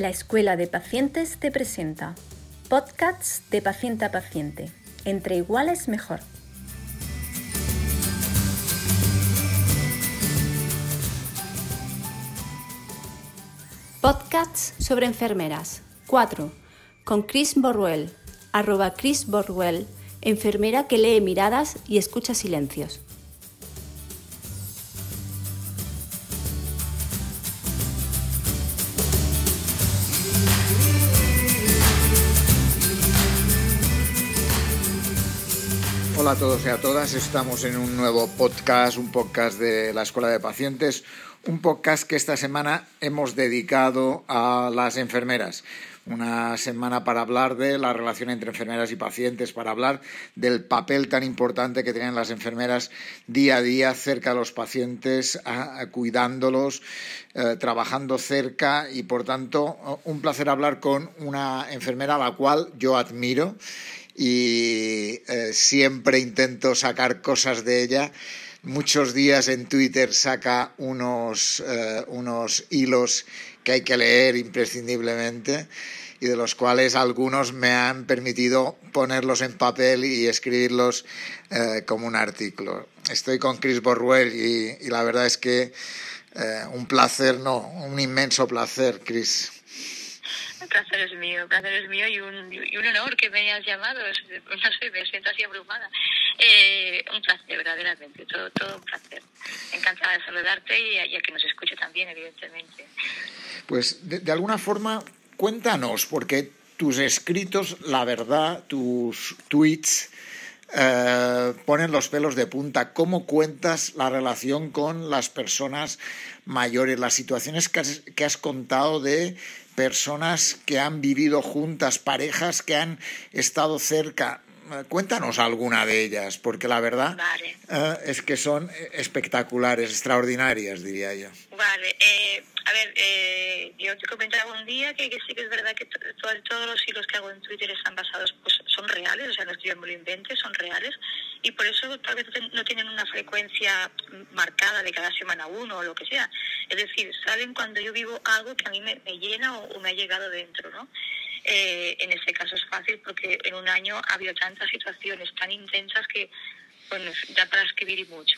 La Escuela de Pacientes te presenta podcasts de paciente a paciente. Entre iguales mejor. Podcasts sobre enfermeras. 4. Con Chris Borwell, @Chris Borwell, enfermera que lee miradas y escucha silencios. Hola a todos y a todas, estamos en un nuevo podcast, un podcast de la Escuela de Pacientes, un podcast que esta semana hemos dedicado a las enfermeras. Una semana para hablar de la relación entre enfermeras y pacientes, para hablar del papel tan importante que tienen las enfermeras día a día cerca de los pacientes, cuidándolos, trabajando cerca y, por tanto, un placer hablar con una enfermera a la cual yo admiro y siempre intento sacar cosas de ella. Muchos días en Twitter saca unos hilos que hay que leer imprescindiblemente y de los cuales algunos me han permitido ponerlos en papel y escribirlos como un artículo. Estoy con Chris Borwell y la verdad es que un inmenso placer, Chris. El placer es mío y un honor que me hayas llamado. No sé, me siento así abrumada. Un placer, verdaderamente, todo un placer. Encantada de saludarte y a que nos escuche también, evidentemente. Pues de alguna forma, cuéntanos, porque tus escritos, la verdad, tus tweets ponen los pelos de punta. ¿Cómo cuentas la relación con las personas mayores? Las situaciones que has contado de personas que han vivido juntas, parejas que han estado cerca. Cuéntanos alguna de ellas, porque la verdad es que son espectaculares, extraordinarias, diría yo. Vale, yo te comentaba un día que sí que es verdad que todos los hilos que hago en Twitter están basados, pues son reales, o sea, no es que yo me lo invente, son reales, y por eso tal vez no tienen una frecuencia marcada de cada semana uno o lo que sea. Es decir, salen cuando yo vivo algo que a mí me llena o me ha llegado dentro, ¿no? En este caso es fácil porque en un año ha habido tantas situaciones tan intensas que, bueno, da para escribir y mucho.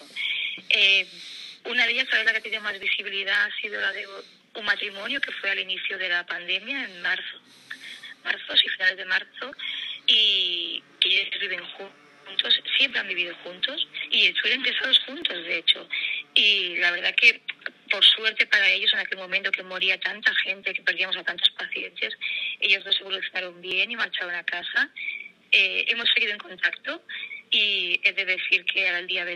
Una de ellas, la que tiene más visibilidad, ha sido la de un matrimonio que fue al inicio de la pandemia, en marzo, finales de marzo, y que ellos viven juntos, siempre han vivido juntos y estuvieron casados juntos, de hecho. Y la verdad que, por suerte para ellos, en aquel momento que moría tanta gente, que perdíamos a tantos pacientes, ellos dos evolucionaron bien y marcharon a casa. Hemos seguido en contacto y he de decir que al día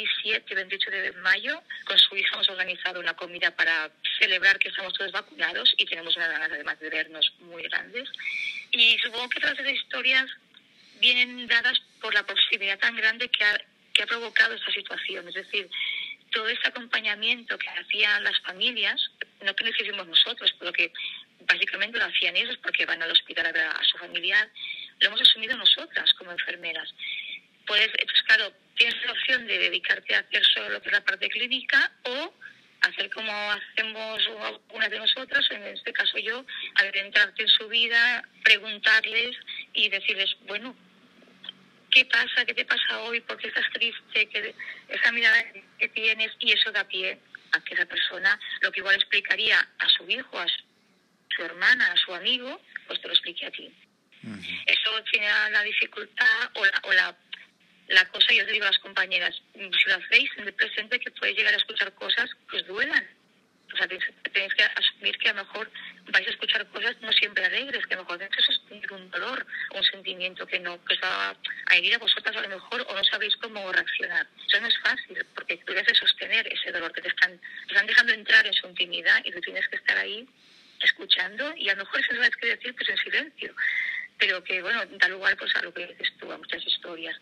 28 de mayo con su hija hemos organizado una comida para celebrar que estamos todos vacunados y tenemos unas ganas además de vernos muy grandes. Y supongo que todas esas historias vienen dadas por la proximidad tan grande que ha provocado esta situación. Es decir, todo este acompañamiento que hacían las familias, no que lo hicimos nosotros, pero que básicamente lo hacían ellos porque van al hospital a ver a su familiar, lo hemos asumido nosotras como enfermeras. Pues claro, tienes la opción de dedicarte a hacer solo lo que es la parte clínica o hacer como hacemos algunas de nosotras, en este caso yo, adentrarte en su vida, preguntarles y decirles, bueno, ¿qué pasa? ¿Qué te pasa hoy? ¿Por qué estás triste? Esa mirada que tienes, y eso da pie a que esa persona, lo que igual explicaría a su hijo, a su hermana, a su amigo, pues te lo explique a ti. Uh-huh. Eso tiene la dificultad o la cosa, yo te digo a las compañeras, si lo hacéis en el presente, que podéis llegar a escuchar cosas que os duelan. O sea, tenéis que asumir que a lo mejor vais a escuchar cosas no siempre alegres, que a lo mejor dentro es un dolor, un sentimiento que os va a herir a vosotras a lo mejor, o no sabéis cómo reaccionar. Eso no es fácil, porque tú debes de sostener ese dolor que te están dejando entrar en su intimidad y tú tienes que estar ahí escuchando, y a lo mejor eso no es que decir pues en silencio, pero que, bueno, da lugar pues a lo que dices tú, a muchas historias.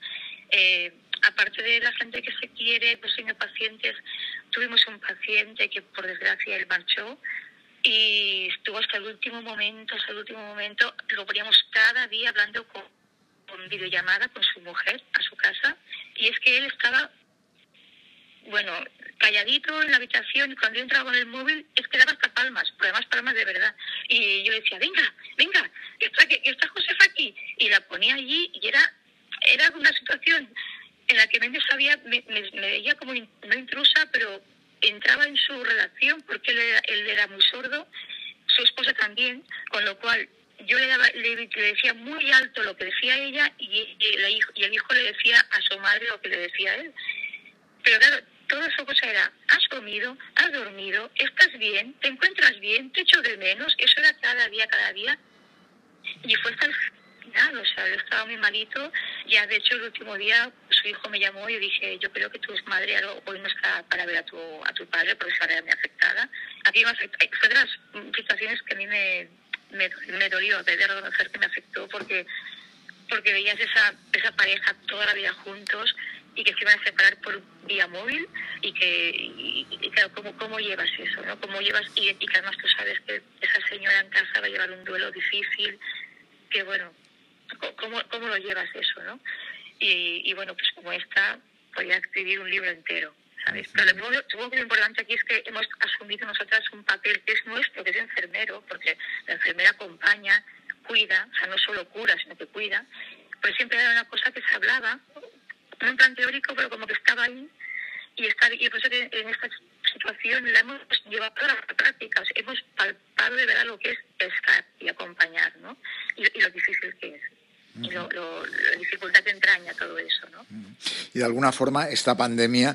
Aparte de la gente que se quiere, pues siendo pacientes, tuvimos un paciente que por desgracia él marchó y estuvo hasta el último momento, lo veíamos cada día hablando con videollamada con su mujer a su casa, y es que él estaba, bueno, calladito en la habitación, y cuando yo entraba con el móvil es que daba hasta palmas, pero además palmas de verdad. Y yo le decía, venga, está Josefa aquí. Y la ponía allí y era una situación en la que me veía como no intrusa, pero entraba en su relación porque él era muy sordo, su esposa también, con lo cual yo le decía muy alto lo que decía ella y el hijo le decía a su madre lo que le decía a él. Pero claro, toda su cosa era, has comido, has dormido, estás bien, te encuentras bien, te echo de menos. Eso era cada día. Y fue hasta el final, o sea, yo estaba muy malito. Ya de hecho el último día su hijo me llamó y yo dije, yo creo que tu madre hoy no está para ver a tu padre porque se va muy afectada. A mí me afectó, fue de las situaciones que a mí me dolió de reconocer que me afectó porque veías esa pareja toda la vida juntos y que se iban a separar por vía móvil y claro, ¿cómo llevas eso, ¿no? ¿Cómo llevas? Y que además tú sabes que esa señora en casa va a llevar un duelo difícil, que bueno, ¿cómo lo llevas eso, no? Y bueno, pues como esta, podría escribir un libro entero, ¿sabes? Pero supongo que lo importante aquí es que hemos asumido nosotras un papel que es nuestro, que es enfermero, porque la enfermera acompaña, cuida, o sea, no solo cura, sino que cuida. Pues siempre era una cosa que se hablaba, no en plan teórico, pero como que estaba ahí, y por eso que en esta situación la hemos llevado a la práctica, o sea, hemos palpado de verdad lo que es estar y acompañar, ¿no? Y lo difícil que es. Y la dificultad que entraña todo eso, ¿no? Y de alguna forma esta pandemia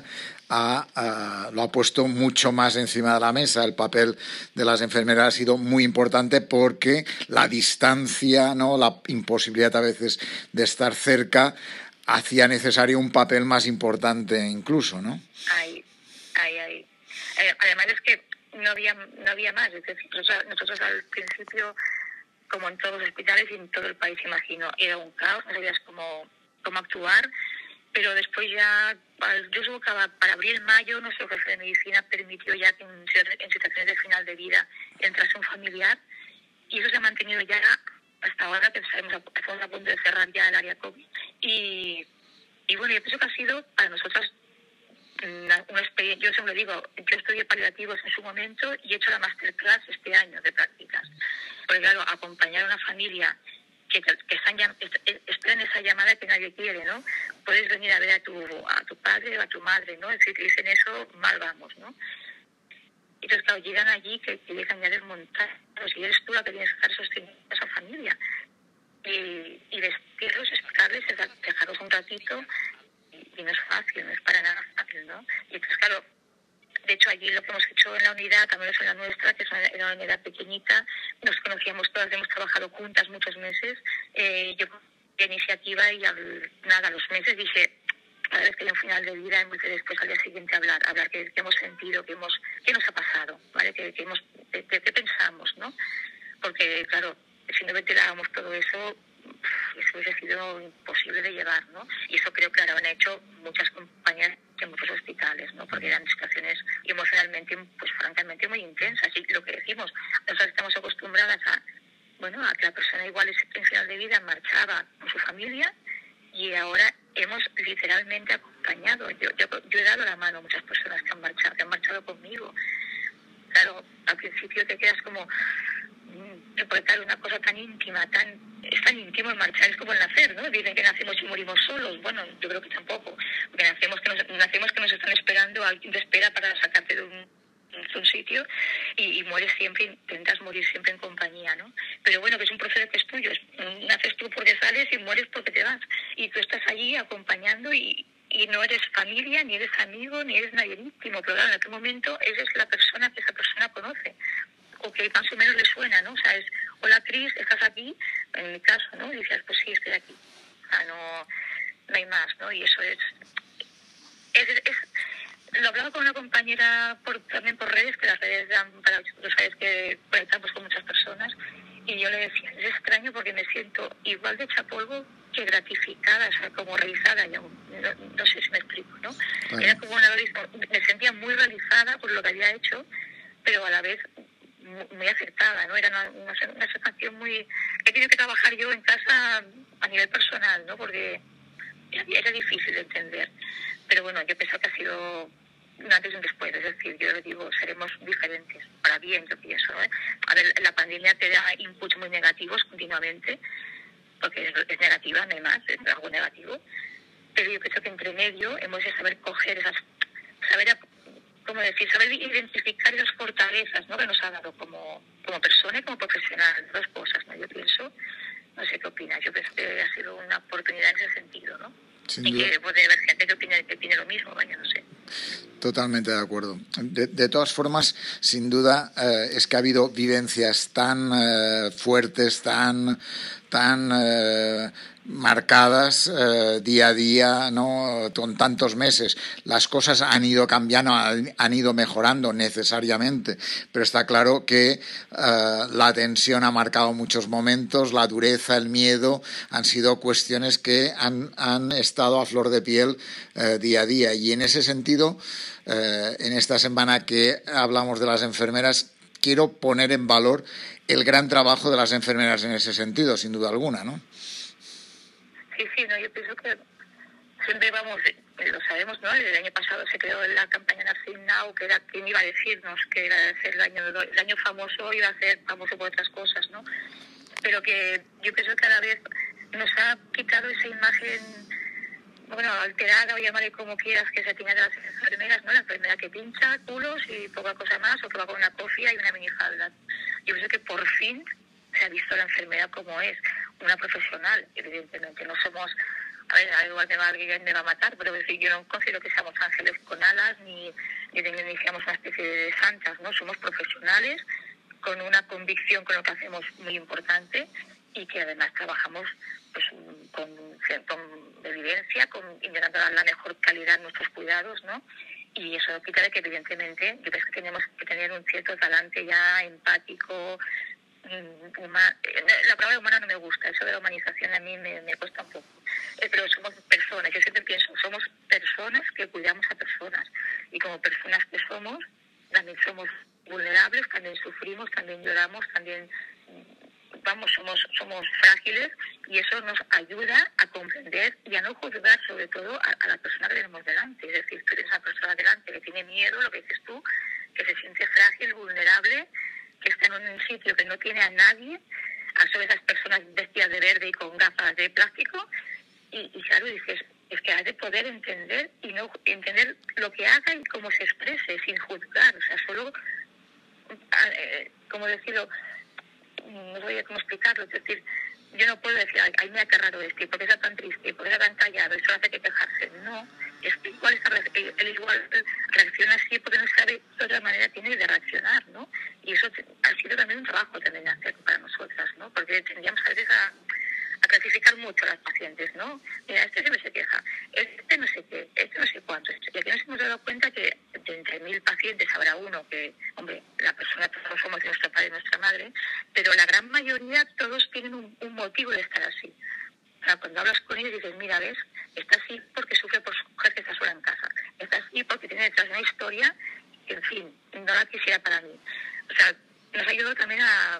lo ha puesto mucho más encima de la mesa. El papel de las enfermeras ha sido muy importante porque la distancia, ¿no?, la imposibilidad a veces de estar cerca hacía necesario un papel más importante incluso, ¿no? Ahí. Además es que no había más. Es decir, nosotros al principio, como en todos los hospitales y en todo el país, imagino, era un caos, no sabías cómo actuar, pero después ya, yo supongo que para abril-mayo, nuestro jefe de medicina permitió ya que en situaciones de final de vida entrase un familiar, y eso se ha mantenido ya hasta ahora, que estamos a punto de cerrar ya el área COVID. Y bueno, yo pienso que ha sido para nosotros una experiencia. Yo siempre digo, yo estudié paliativos en su momento y he hecho la masterclass este año de prácticas. Porque claro, acompañar a una familia que está en esa llamada que nadie quiere, ¿no? Puedes venir a ver a tu padre o a tu madre, ¿no? Es decir, que dicen eso, mal vamos, ¿no? Entonces, claro, llegan allí que llegan ya desmontados y eres tú la que tienes que estar sosteniendo a esa familia. Y vestirlos, explicarles, dejarlos un ratito, y no es fácil, no es para nada fácil, ¿no? Y entonces, claro, de hecho allí lo que hemos hecho en la unidad, también es en la nuestra, que es una unidad pequeñita, nos conocíamos todas, hemos trabajado juntas muchos meses, yo de iniciativa y a los meses dije, cada vez que hay un final de vida, en vez de después al día siguiente hablar qué hemos sentido, qué nos ha pasado, ¿vale? ¿Qué pensamos, ¿no? Porque, claro, si no ventilábamos todo eso hubiese sido imposible de llevar, ¿no? Y eso creo que lo han hecho muchas compañías en muchos hospitales, ¿no? Porque eran situaciones emocionalmente, pues francamente, muy intensas. Y lo que decimos, nosotros estamos acostumbradas a que la persona igual en final de vida marchaba con su familia y ahora hemos literalmente acompañado. Yo he dado la mano a muchas personas que han marchado conmigo. Claro, al principio te quedas como reportar una cosa tan íntima, es tan íntimo el marchar, es como el nacer, ¿no? Dicen que nacemos y morimos solos. Bueno, yo creo que tampoco, porque nacemos que nos están esperando, alguien te espera para sacarte de un sitio y mueres siempre, intentas morir siempre en compañía, ¿no? Pero bueno, que es un proceso que es tuyo, naces tú porque sales y mueres porque te vas, y tú estás allí acompañando y no eres familia, ni eres amigo, ni eres nadie íntimo, pero claro, en aquel momento eres la persona que esa persona conoce, o que más o menos le suena, ¿no? O sea, es, hola Cris, ¿estás aquí? En mi caso, ¿no? Y dices, pues sí, estoy aquí. O sea, no hay más, ¿no? Y eso es lo hablaba con una compañera también por redes, que las redes dan para, tú sabes que conectamos con muchas personas, y yo le decía, es extraño porque me siento igual de hecha polvo que gratificada, o sea, como realizada, no sé si me explico, ¿no? Vale. Era como me sentía muy realizada por lo que había hecho, pero a la vez muy acertada, ¿no? Era una sensación muy que he tenido que trabajar yo en casa a nivel personal, ¿no? Porque era difícil de entender. Pero bueno, yo pienso que ha sido un antes y un después. Es decir, yo digo, seremos diferentes, para bien, yo pienso, ¿eh? A ver, la pandemia te da inputs muy negativos continuamente, porque es negativa, no hay más, es algo negativo. Pero yo pienso que entre medio hemos de saber coger esas, saber identificar esas fortalezas, ¿no?, que nos ha dado como persona y como profesional, dos cosas, ¿no? Yo pienso, no sé qué opinas, yo pienso que ha sido una oportunidad en ese sentido, ¿no? Sin y duda. que puede haber gente que opine lo mismo, vaya, no sé. Totalmente de acuerdo. De todas formas, sin duda, es que ha habido vivencias tan fuertes, tan marcadas día a día, ¿no?, con tantos meses. Las cosas han ido cambiando, han ido mejorando necesariamente, pero está claro que la tensión ha marcado muchos momentos, la dureza, el miedo, han sido cuestiones que han estado a flor de piel día a día. Y en ese sentido, en esta semana que hablamos de las enfermeras, quiero poner en valor el gran trabajo de las enfermeras en ese sentido, sin duda alguna, ¿no? Sí, no, yo pienso que siempre lo sabemos, ¿no? El año pasado se creó la campaña Nursing Now, que era quien iba a decirnos que era el año famoso, iba a ser famoso por otras cosas, ¿no? Pero que yo pienso que cada vez nos ha quitado esa imagen, bueno, alterada, o llamarle como quieras, que se tiene de las enfermeras, ¿no? La enfermera que pincha culos y poca cosa más, o que va con una cofia y una minifalda. Yo pienso que por fin se ha visto la enfermera como es, una profesional. Evidentemente no somos, a ver, igual alguien me va a matar, pero es decir, yo no considero que seamos ángeles con alas ni seamos una especie de santas, ¿no? Somos profesionales con una convicción con lo que hacemos muy importante y que además trabajamos pues con evidencia, intentando dar la mejor calidad a nuestros cuidados, ¿no? Y eso no quita de que evidentemente yo creo que tenemos que tener un cierto talante ya empático, la palabra humana no me gusta, eso de la humanización a mí me cuesta un poco, pero somos personas, yo siempre pienso, somos personas que cuidamos a personas, y como personas que somos, también somos vulnerables, también sufrimos, también lloramos, también somos frágiles, y eso nos ayuda a comprender y a no juzgar sobre todo a la persona que tenemos delante. Es decir, tú tienes a una persona delante que tiene miedo, lo que dices tú, que se siente frágil, vulnerable, que está en un sitio que no tiene a nadie, a solo esas personas vestidas de verde y con gafas de plástico, y claro, dices, es que has de poder entender y no entender lo que haga y cómo se exprese, sin juzgar, o sea, solo, ¿cómo decirlo? No sabía cómo explicarlo, es decir, yo no puedo decir, ay, me ha aterrado esto, porque está tan triste, porque está tan callado, eso hace que quejarse. No, es que él igual reacciona así porque no sabe de otra manera tiene de reaccionar, ¿no? Y eso ha sido también un trabajo también hacer para nosotras, ¿no? Porque tendríamos a veces a clasificar mucho a las pacientes, ¿no? Mira, este siempre se queja, este no sé qué, este no sé cuánto. Y aquí nos hemos dado cuenta que de entre 1000 pacientes habrá uno que, hombre, la persona, todos somos de nuestro padre y nuestra madre, pero la gran mayoría todos tienen un motivo de estar así. O sea, cuando hablas con ellos dices, mira, ves, está así porque sufre por su mujer que está sola en casa, está así porque tiene detrás una historia que, en fin, no la quisiera para mí. O sea, nos ha ayudado también a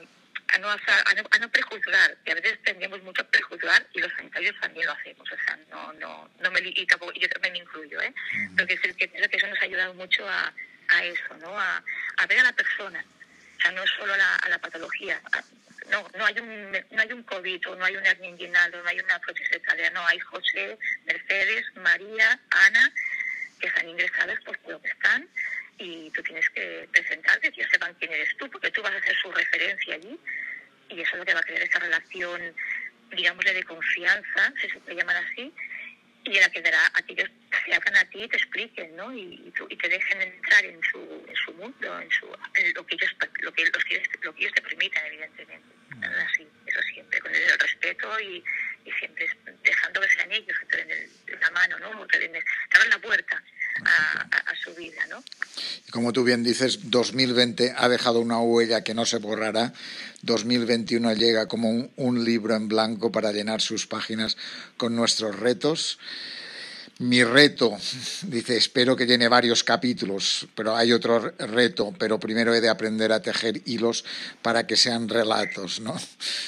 no prejuzgar, que a veces tendemos mucho a prejuzgar, y los sanitarios también lo hacemos, o sea, no me, y tampoco, yo también me incluyo, pero que pienso que eso nos ha ayudado mucho a eso, ¿no? A ver a la persona, o sea, no solo a la patología. No hay un COVID, o no hay un hernia inguinal, o no hay una prótesis etaria, no, hay José, Mercedes, María, Ana, que están ingresadas pues por lo que están, y tú tienes que presentarte, que ellos sepan quién eres tú, porque tú vas a ser su referencia allí, y eso es lo que va a crear esa relación, digámosle, de confianza, si se puede llamar así, y en la que dará a que ellos se abran a ti y te expliquen, ¿no? Y te dejen entrar en su mundo, en lo que ellos te permitan, evidentemente. Así, eso siempre, con el respeto y siempre dejando que sean ellos que te den la mano, ¿no? Te abran la puerta a su vida, ¿no? Y como tú bien dices, 2020 ha dejado una huella que no se borrará. 2021 llega como un libro en blanco para llenar sus páginas con nuestros retos. Mi reto, dice, espero que llene varios capítulos, pero hay otro reto, pero primero he de aprender a tejer hilos para que sean relatos, ¿no?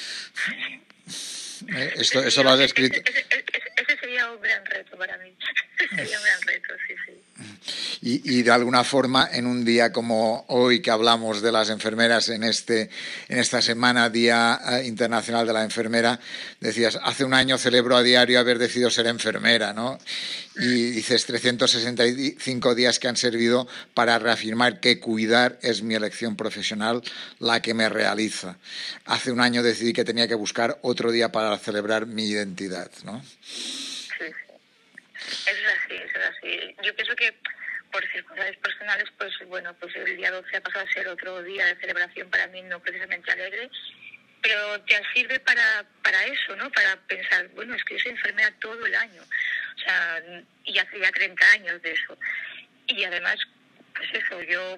Eso lo has escrito. Ese sería un gran reto para mí. Sería un gran reto, sí. Y de alguna forma, en un día como hoy que hablamos de las enfermeras en esta semana, Día Internacional de la Enfermera, decías, hace un año celebro a diario haber decidido ser enfermera, ¿no? Y dices 365 días que han servido para reafirmar que cuidar es mi elección profesional, la que me realiza. Hace un año decidí que tenía que buscar otro día para celebrar mi identidad, ¿no? Sí, sí. Eso es así. Yo pienso que por circunstancias personales, pues bueno, pues el día 12 ha pasado a ser otro día de celebración para mí, no precisamente alegre, pero te sirve para eso, ¿no? Para pensar, bueno, es que yo soy enfermera todo el año, o sea, y hace ya 30 años de eso. Y además, pues eso, yo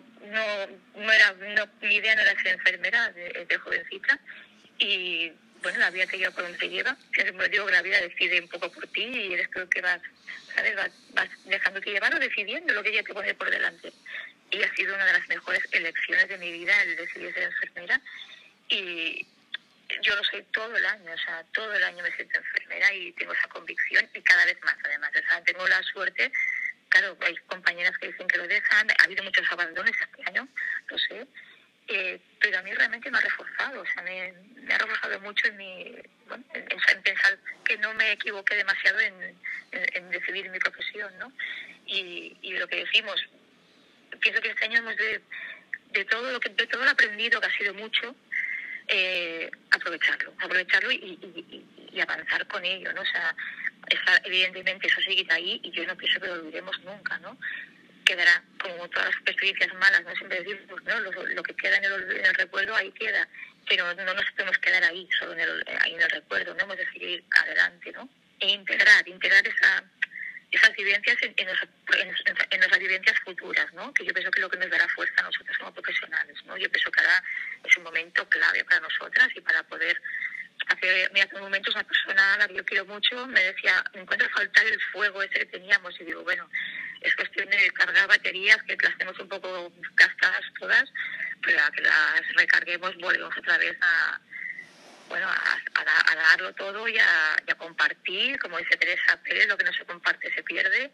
mi idea no era ser enfermera de jovencita, y bueno, la vida te lleva por donde te lleva. Siempre digo que la vida decide un poco por ti y eres tú que vas, ¿sabes? Vas dejándote llevar o decidiendo lo que ella te pone por delante. Y ha sido una de las mejores elecciones de mi vida el decidir ser enfermera. Y yo lo soy todo el año, o sea, todo el año me siento enfermera y tengo esa convicción y cada vez más, además. O sea, tengo la suerte, claro, hay compañeras que dicen que lo dejan, ha habido muchos abandonos este año, lo sé. Pero a mí realmente me ha reforzado, o sea, me ha reforzado mucho en pensar que no me equivoqué demasiado en decidir mi profesión, ¿no? Y lo que decimos, pienso que este año hemos de todo lo aprendido, que ha sido mucho, aprovecharlo y avanzar con ello, ¿no? O sea, evidentemente eso seguirá ahí y yo no pienso que lo olvidemos nunca, ¿no? Quedará, como todas las experiencias malas, no siempre decimos, ¿no? Lo que queda en el recuerdo ahí queda, pero no nos podemos quedar ahí, solo ahí en el recuerdo, no hemos de seguir adelante, ¿no? E integrar esas vivencias en nuestras vivencias futuras, ¿no? Que yo pienso que es lo que nos dará fuerza a nosotros como profesionales, ¿no? Yo pienso que ahora es un momento clave para nosotras y para poder hace un momento una persona a la que yo quiero mucho me decía, me encuentro faltar el fuego ese que teníamos, y digo, bueno, es cuestión de cargar baterías, que las tenemos un poco gastadas todas, pero a que las recarguemos volvemos otra vez a darlo todo y a compartir, como dice Teresa Pérez, lo que no se comparte se pierde,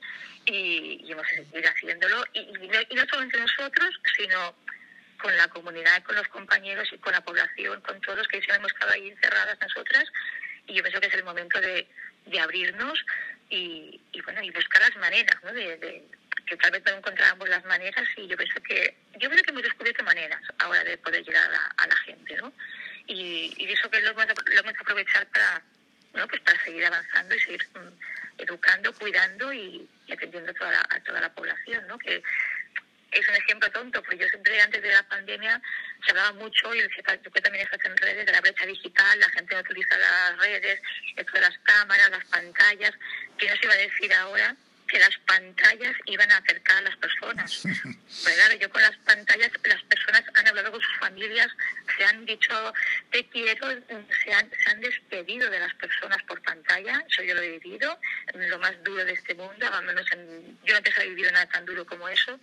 y hemos de seguir haciéndolo, y no solo entre nosotros, sino con la comunidad, con los compañeros y con la población, con todos los que siempre hemos estado ahí encerradas nosotras, y yo pienso que es el momento de abrirnos y buscar las maneras, ¿no? Que tal vez no encontrábamos las maneras, y yo pienso que hemos descubierto maneras ahora de poder llegar a la gente, ¿no? Y eso que lo hemos de aprovechar para seguir avanzando y seguir educando, cuidando y atendiendo a toda la población, ¿no? Que es un ejemplo tonto, porque yo siempre antes de la pandemia se hablaba mucho, y tú que también estás en redes, de la brecha digital, la gente no utiliza las redes, esto de las cámaras, las pantallas. ¿Qué nos iba a decir ahora? Que las pantallas iban a acercar a las personas. Pues claro, yo con las pantallas, las personas han hablado con sus familias, se han dicho te quiero, se han despedido de las personas por pantalla. Eso yo lo he vivido, lo más duro de este mundo, al menos yo no pensaba vivido nada tan duro como eso.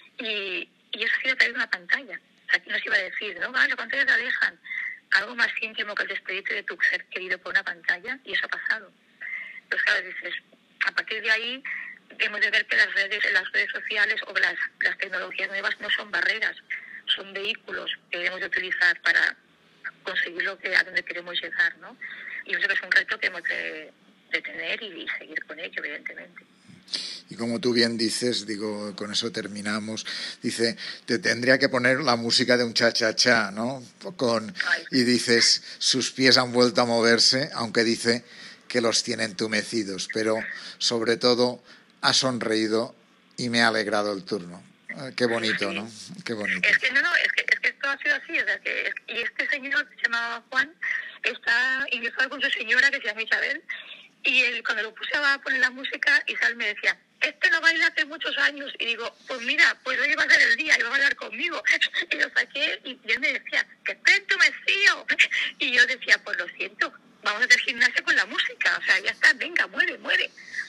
Y eso ha sido a través de una pantalla. Aquí nos iba a decir, ¿no? Las pantallas la dejan. Algo más íntimo que el despedirte de tu ser querido por una pantalla, y eso ha pasado. Entonces, claro, dices, a partir de ahí hemos de ver que las redes sociales o las tecnologías nuevas no son barreras, son vehículos que debemos de utilizar para conseguir a donde queremos llegar, ¿no? Y eso es un reto que hemos de tener y seguir con ello, evidentemente. Y como tú bien dices, digo, con eso terminamos, dice, te tendría que poner la música de un cha-cha-cha, ¿no? Y dices, sus pies han vuelto a moverse, aunque dice que los tiene entumecidos, pero sobre todo ha sonreído y me ha alegrado el turno. Qué bonito, ¿no? Qué bonito. Es que esto ha sido así, o sea, y este señor que se llamaba Juan está ingresado con su señora que se llama Isabel, y cuando lo puse a poner la música, Isabel me decía, no baila hace muchos años, y digo, pues mira, pues hoy va a ser el día, y va a bailar conmigo, y lo saqué, y él me decía, que esté entumecido, y yo decía, pues lo siento, vamos a hacer gimnasia con la música, o sea, ya está, venga, muere.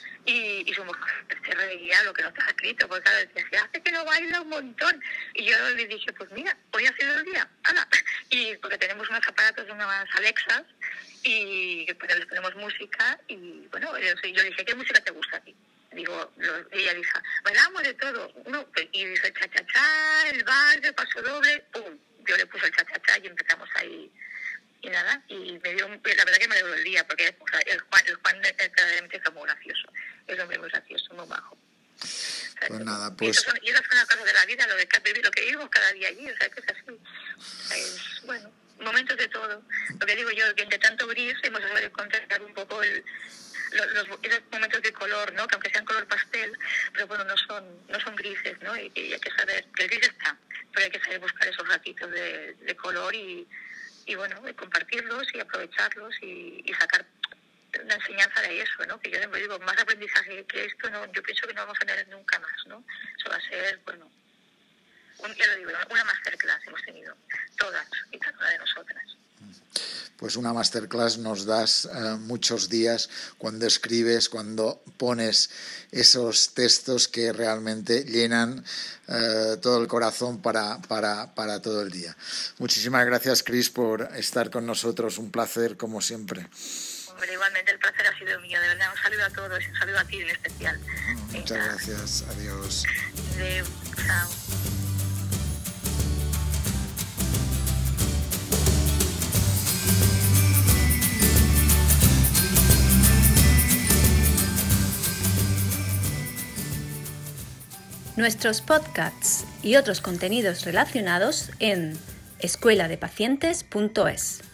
Y su mujer se reía lo que no está escrito, porque claro, decía, se hace que no baila un montón. Y yo le dije, pues mira, hoy ha sido el día, ¡hala! Y porque tenemos unos aparatos, unas Alexas, y pues les ponemos música, y bueno, yo le dije, ¿qué música te gusta a ti? ella dice, bailamos de todo, y dice cha-cha-cha, el vals, el paso doble, pum, yo le puse el cha-cha-cha y empezamos ahí, y nada, y me dio, la verdad que me dio el día, porque o sea, el Juan es claramente muy gracioso, es un hombre muy gracioso, muy bajo. O sea, pues nada, y esas son las cosas de la vida, lo que vivimos cada día allí, o sea, que es así. O sea, es, bueno, momentos de todo. Lo que digo yo, que entre tanto gris hemos sabido encontrar un poco esos momentos de color, ¿no? Que aunque sean color pastel, pero bueno, no son grises, ¿no? Y hay que saber, que el gris está, pero hay que saber buscar esos ratitos de color y bueno, de compartirlos y aprovecharlos y sacar una enseñanza de eso, ¿no? Que yo siempre digo, más aprendizaje que esto, no, yo pienso que no vamos a tener nunca más, ¿no? Eso va a ser, bueno, ya lo digo, una masterclass hemos tenido, todas y cada una de nosotras. Pues una masterclass nos das muchos días cuando escribes, cuando pones esos textos que realmente llenan todo el corazón para todo el día. Muchísimas gracias, Cris, por estar con nosotros. Un placer, como siempre. Hombre, igualmente el placer ha sido mío. De verdad, un saludo a todos y un saludo a ti en especial. Muchas gracias. Adiós. Chao. Nuestros podcasts y otros contenidos relacionados en escueladepacientes.es.